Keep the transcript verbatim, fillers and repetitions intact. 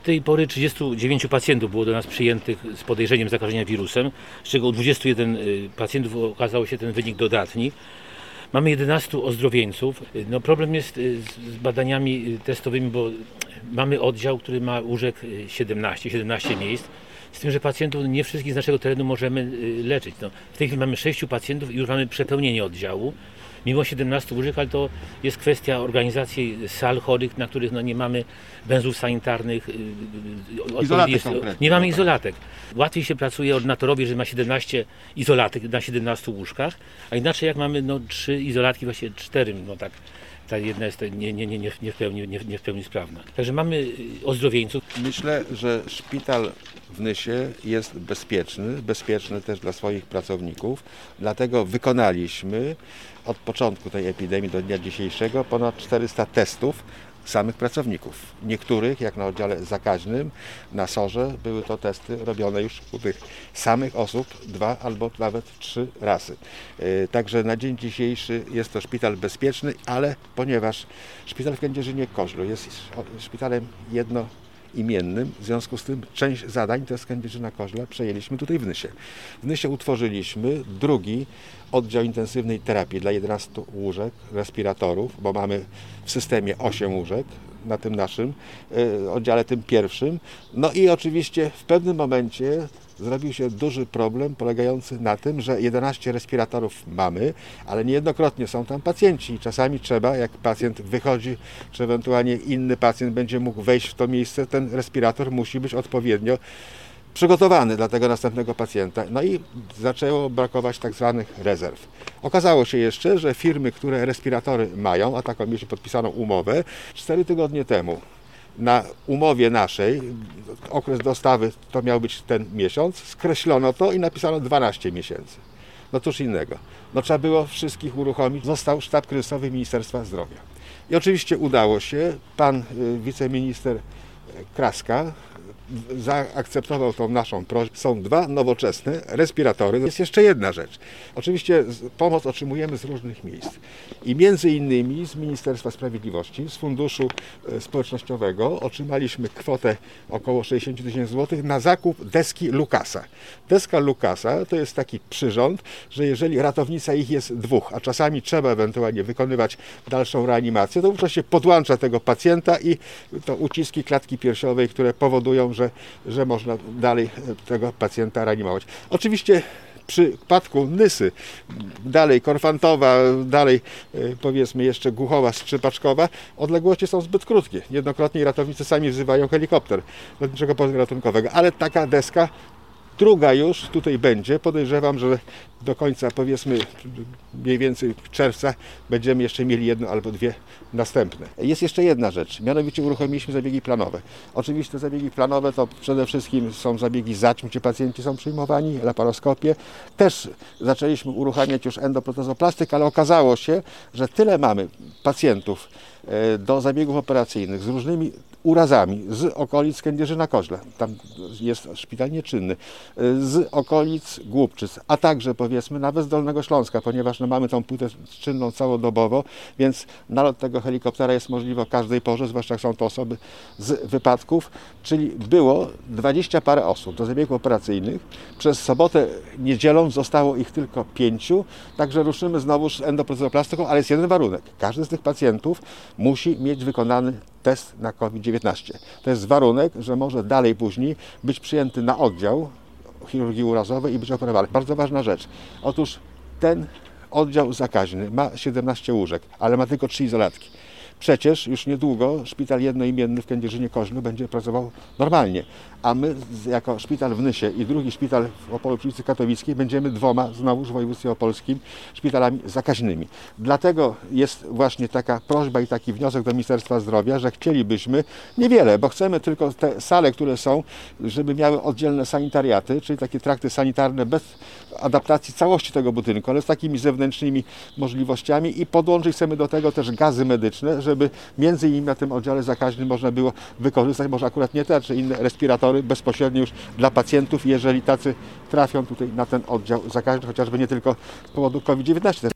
Do tej pory trzydziestu dziewięciu pacjentów było do nas przyjętych z podejrzeniem zakażenia wirusem, z czego u dwudziestu jeden pacjentów okazał się ten wynik dodatni. Mamy jedenastu ozdrowieńców. No problem jest z badaniami testowymi, bo mamy oddział, który ma łóżek siedemnaście, siedemnaście miejsc. Z tym, że pacjentów nie wszystkich z naszego terenu możemy leczyć. No, w tej chwili mamy sześciu pacjentów i już mamy przepełnienie oddziału. Mimo siedemnastu łóżek, ale to jest kwestia organizacji sal chorych, na których no, nie mamy węzłów sanitarnych. Izolatek jest, nie mamy izolatek. Łatwiej się pracuje ordynatorowi, że ma siedemnaście izolatek na siedemnastu łóżkach, a inaczej jak mamy no, trzy izolatki, właściwie cztery, no tak. Ta jedna jest nie, nie, nie, nie, nie, w pełni, nie, nie w pełni sprawna. Także mamy ozdrowieńców. Myślę, że szpital w Nysie jest bezpieczny, bezpieczny też dla swoich pracowników. Dlatego wykonaliśmy od początku tej epidemii do dnia dzisiejszego ponad czterysta testów samych pracowników. Niektórych, jak na oddziale zakaźnym, na sorze, były to testy robione już u tych samych osób dwa albo nawet trzy razy. Także na dzień dzisiejszy jest to szpital bezpieczny, ale ponieważ szpital w Kędzierzynie-Koźlu jest szpitalem jednoimiennym, w związku z tym część zadań to z Kędzierzyna-Koźla przejęliśmy tutaj w Nysie. W Nysie utworzyliśmy drugi oddział intensywnej terapii dla jedenastu łóżek, respiratorów, bo mamy w systemie osiem łóżek na tym naszym y, oddziale, tym pierwszym. No i oczywiście w pewnym momencie zrobił się duży problem polegający na tym, że jedenaście respiratorów mamy, ale niejednokrotnie są tam pacjenci i czasami trzeba, jak pacjent wychodzi, czy ewentualnie inny pacjent będzie mógł wejść w to miejsce, ten respirator musi być odpowiednio przygotowany dla tego następnego pacjenta. No i zaczęło brakować tak zwanych rezerw. Okazało się jeszcze, że firmy, które respiratory mają, a taką mieliśmy podpisaną umowę, cztery tygodnie temu na umowie naszej, okres dostawy to miał być ten miesiąc, skreślono to i napisano dwanaście miesięcy. No cóż innego. No trzeba było wszystkich uruchomić. Został sztab kryzysowy Ministerstwa Zdrowia. I oczywiście udało się. Pan y, wiceminister Kraska zaakceptował tą naszą prośbę. Są dwa nowoczesne respiratory. Jest jeszcze jedna rzecz. Oczywiście pomoc otrzymujemy z różnych miejsc. I między innymi z Ministerstwa Sprawiedliwości, z Funduszu Społecznościowego otrzymaliśmy kwotę około sześćdziesiąt tysięcy złotych na zakup deski Lukasa. Deska Lukasa to jest taki przyrząd, że jeżeli ratownica ich jest dwóch, a czasami trzeba ewentualnie wykonywać dalszą reanimację, to wówczas się podłącza tego pacjenta i to uciski klatki piersiowej, które powodują, że Że, że można dalej tego pacjenta reanimować. Oczywiście w przypadku Nysy, dalej Korfantowa, dalej powiedzmy jeszcze Głuchowa, Skrzypaczkowa, odległości są zbyt krótkie. Jednokrotnie ratownicy sami wzywają helikopter lotniczego podwodza ratunkowego, ale taka deska druga już tutaj będzie. Podejrzewam, że do końca powiedzmy mniej więcej czerwca będziemy jeszcze mieli jedno albo dwie następne. Jest jeszcze jedna rzecz, mianowicie uruchomiliśmy zabiegi planowe. Oczywiście zabiegi planowe to przede wszystkim są zabiegi zaćm, gdzie pacjenci są przyjmowani, laparoskopie. Też zaczęliśmy uruchamiać już endoprotezoplastyk, ale okazało się, że tyle mamy pacjentów do zabiegów operacyjnych z różnymi urazami z okolic Kędzierzyna-Koźla, tam jest szpital nieczynny, z okolic Głubczyc, a także powiedzmy nawet z Dolnego Śląska, ponieważ no, mamy tą płytę czynną całodobowo, więc nalot tego helikoptera jest możliwy o każdej porze, zwłaszcza jak są to osoby z wypadków, czyli było dwadzieścia parę osób do zabiegów operacyjnych. Przez sobotę, niedzielą zostało ich tylko pięciu, także ruszymy znowu z endoprotezoplastyką, ale jest jeden warunek. Każdy z tych pacjentów musi mieć wykonany test na COVID dziewiętnaście. To jest warunek, że może dalej później być przyjęty na oddział chirurgii urazowej i być operowany. Bardzo ważna rzecz. Otóż ten oddział zakaźny ma siedemnaście łóżek, ale ma tylko trzy izolatki. Przecież już niedługo szpital jednoimienny w Kędzierzynie-Koźlu będzie pracował normalnie, a my jako szpital w Nysie i drugi szpital w Opolu przy ulicy Katowickiej będziemy dwoma znowuż w województwie opolskim szpitalami zakaźnymi. Dlatego jest właśnie taka prośba i taki wniosek do Ministerstwa Zdrowia, że chcielibyśmy niewiele, bo chcemy tylko te sale, które są, żeby miały oddzielne sanitariaty, czyli takie trakty sanitarne bez adaptacji całości tego budynku, ale z takimi zewnętrznymi możliwościami i podłączyć chcemy do tego też gazy medyczne, żeby między innymi na tym oddziale zakaźnym można było wykorzystać, może akurat nie te, czy inne respiratory bezpośrednio już dla pacjentów, jeżeli tacy trafią tutaj na ten oddział zakaźny, chociażby nie tylko z powodu COVID dziewiętnaście.